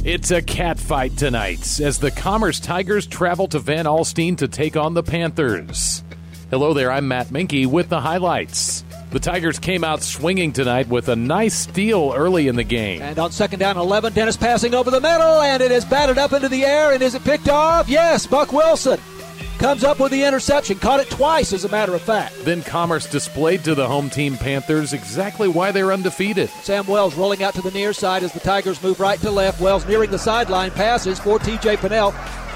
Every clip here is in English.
It's a catfight tonight as the Commerce Tigers travel to Van Alstyne to take on the Panthers. Hello there, I'm Matt Minke with the highlights. The Tigers came out swinging tonight with a nice steal early in the game. And on second down 11, Dennis passing over the middle, and it is batted up into the air, and is it picked off? Yes, Buck Wilson comes up with the interception. Caught it twice, as a matter of fact. Then Commerce displayed to the home team Panthers exactly why they're undefeated. Sam Wells rolling out to the near side as the Tigers move right to left. Wells nearing the sideline, passes for T.J. Pennell.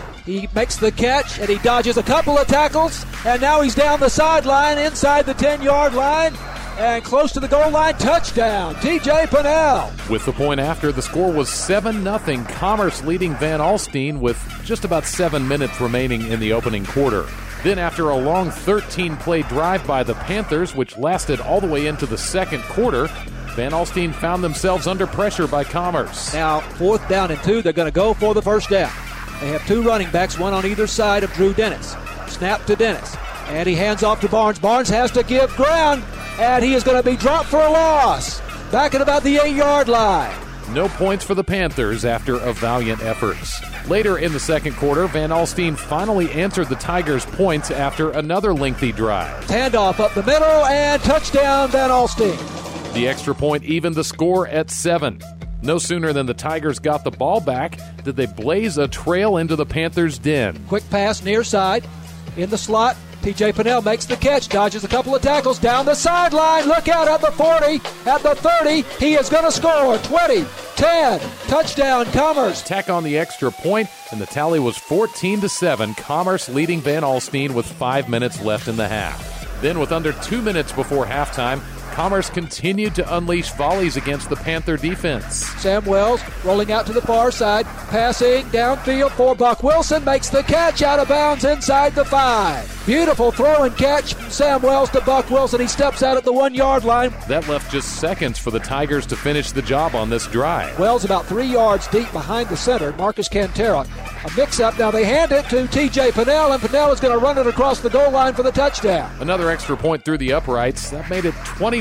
He makes the catch, and he dodges a couple of tackles, and now he's down the sideline inside the 10-yard line and close to the goal line. Touchdown, T.J. Pennell. With the point after, the score was 7-0, Commerce leading Van Alstyne with just about 7 minutes remaining in the opening quarter. Then after a long 13-play drive by the Panthers, which lasted all the way into the second quarter, Van Alstyne found themselves under pressure by Commerce. Now, 4th down and 2, they're going to go for the first down. They have 2 running backs, one on either side of Drew Dennis. Snap to Dennis, and he hands off to Barnes. Barnes has to give ground, and he is going to be dropped for a loss. Back at about the 8-yard line. No points for the Panthers after a valiant effort. Later in the second quarter, Van Alstyne finally answered the Tigers' points after another lengthy drive. Handoff up the middle, and touchdown Van Alstyne. The extra point evened the score at 7. No sooner than the Tigers got the ball back did they blaze a trail into the Panthers' den. Quick pass near side. In the slot, T.J. Pennell makes the catch, dodges a couple of tackles down the sideline. Look out at the 40, at the 30. He is going to score. 20, 10, touchdown Commerce. Tack on the extra point, and the tally was 14-7. Commerce leading Van Alstyne with 5 minutes left in the half. Then with under 2 minutes before halftime, Commerce continued to unleash volleys against the Panther defense. Sam Wells rolling out to the far side, passing downfield for Buck Wilson, makes the catch out of bounds inside the 5. Beautiful throw and catch from Sam Wells to Buck Wilson. He steps out at the 1-yard line. That left just seconds for the Tigers to finish the job on this drive. Wells about 3 yards deep behind the center, Marcus Cantera. A mix-up. Now they hand it to T.J. Pennell, and Pennell is going to run it across the goal line for the touchdown. Another extra point through the uprights. That made it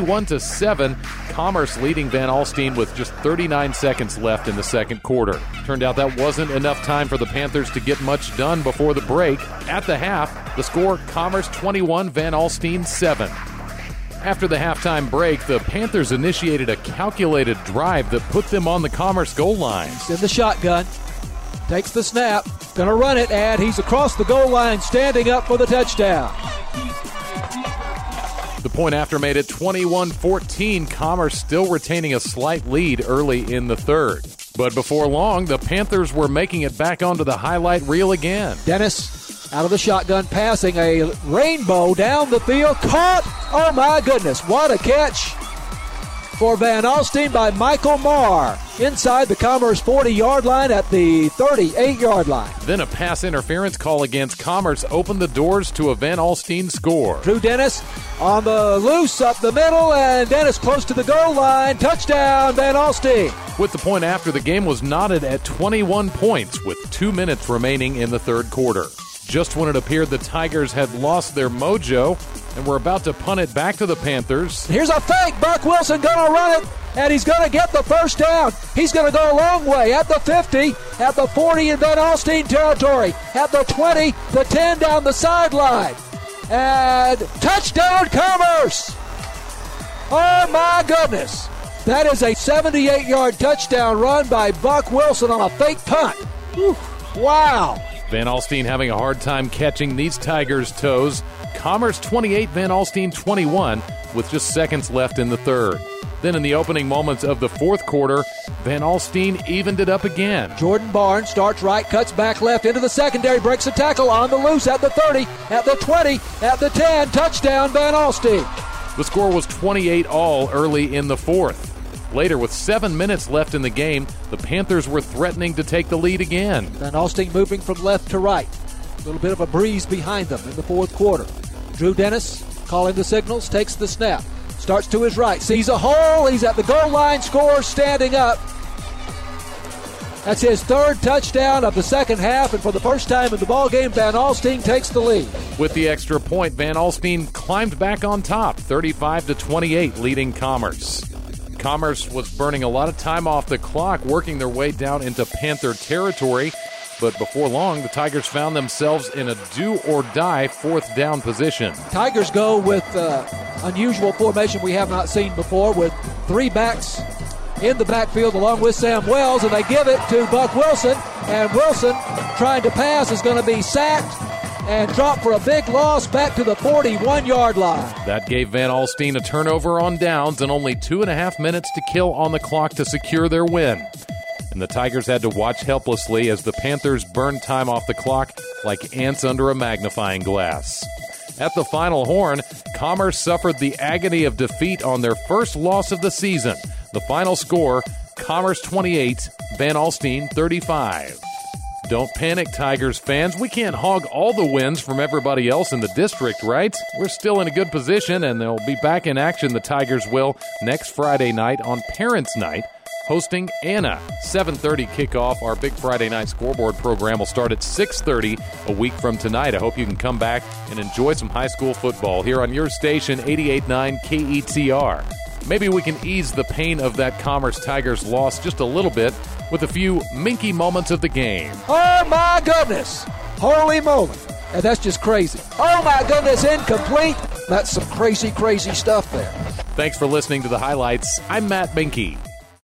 21-7. Commerce leading Van Alstyne with just 39 seconds left in the second quarter. Turned out that wasn't enough time for the Panthers to get much done before the break. At the half, the score, Commerce 21, Van Alstyne 7. After the halftime break, the Panthers initiated a calculated drive that put them on the Commerce goal line. It's in the shotgun. Takes the snap, going to run it, and he's across the goal line, standing up for the touchdown. The point after made it 21-14, Commerce still retaining a slight lead early in the third. But before long, the Panthers were making it back onto the highlight reel again. Dennis out of the shotgun, passing a rainbow down the field, caught. Oh my goodness, what a catch for Van Alstyne by Michael Marr inside the Commerce 40-yard line at the 38-yard line. Then a pass interference call against Commerce opened the doors to a Van Alstyne score. Drew Dennis on the loose up the middle, and Dennis close to the goal line. Touchdown, Van Alstyne. With the point after, the game was knotted at 21 points with 2 minutes remaining in the third quarter. Just when it appeared the Tigers had lost their mojo and were about to punt it back to the Panthers. Here's a fake. Buck Wilson going to run it, and he's going to get the first down. He's going to go a long way at the 50, at the 40 in Van Alstyne territory, at the 20, the 10 down the sideline. And touchdown, Commerce! Oh, my goodness. That is a 78-yard touchdown run by Buck Wilson on a fake punt. Whew. Wow. Van Alstyne having a hard time catching these Tigers' toes. Commerce 28, Van Alstyne 21, with just seconds left in the third. Then in the opening moments of the fourth quarter, Van Alstyne evened it up again. Jordan Barnes starts right, cuts back left into the secondary, breaks a tackle on the loose at the 30, at the 20, at the 10. Touchdown, Van Alstyne. The score was 28-all early in the fourth. Later, with 7 minutes left in the game, the Panthers were threatening to take the lead again. Van Alstyne moving from left to right. A little bit of a breeze behind them in the fourth quarter. Drew Dennis calling the signals, takes the snap. Starts to his right, sees a hole. He's at the goal line, scores, standing up. That's his third touchdown of the second half, and for the first time in the ballgame, Van Alstyne takes the lead. With the extra point, Van Alstyne climbed back on top, 35-28, leading Commerce. Commerce was burning a lot of time off the clock, working their way down into Panther territory. But before long, the Tigers found themselves in a do-or-die fourth down position. Tigers go with unusual formation we have not seen before, with 3 backs in the backfield along with Sam Wells, and they give it to Buck Wilson. And Wilson, trying to pass, is going to be sacked and dropped for a big loss back to the 41-yard line. That gave Van Alstyne a turnover on downs and only 2.5 minutes to kill on the clock to secure their win. And the Tigers had to watch helplessly as the Panthers burned time off the clock like ants under a magnifying glass. At the final horn, Commerce suffered the agony of defeat on their first loss of the season. The final score, Commerce 28, Van Alstyne 35. Don't panic, Tigers fans. We can't hog all the wins from everybody else in the district, right? We're still in a good position, and they'll be back in action, the Tigers will, next Friday night on Parents' Night, hosting Anna. 7:30 kickoff. Our Big Friday Night Scoreboard program will start at 6:30 a week from tonight. I hope you can come back and enjoy some high school football here on your station, 88.9 KETR. Maybe we can ease the pain of that Commerce Tigers loss just a little bit with a few minky moments of the game. Oh, my goodness. Holy moly. And that's just crazy. Oh, my goodness, incomplete. That's some crazy, crazy stuff there. Thanks for listening to the highlights. I'm Matt Binky.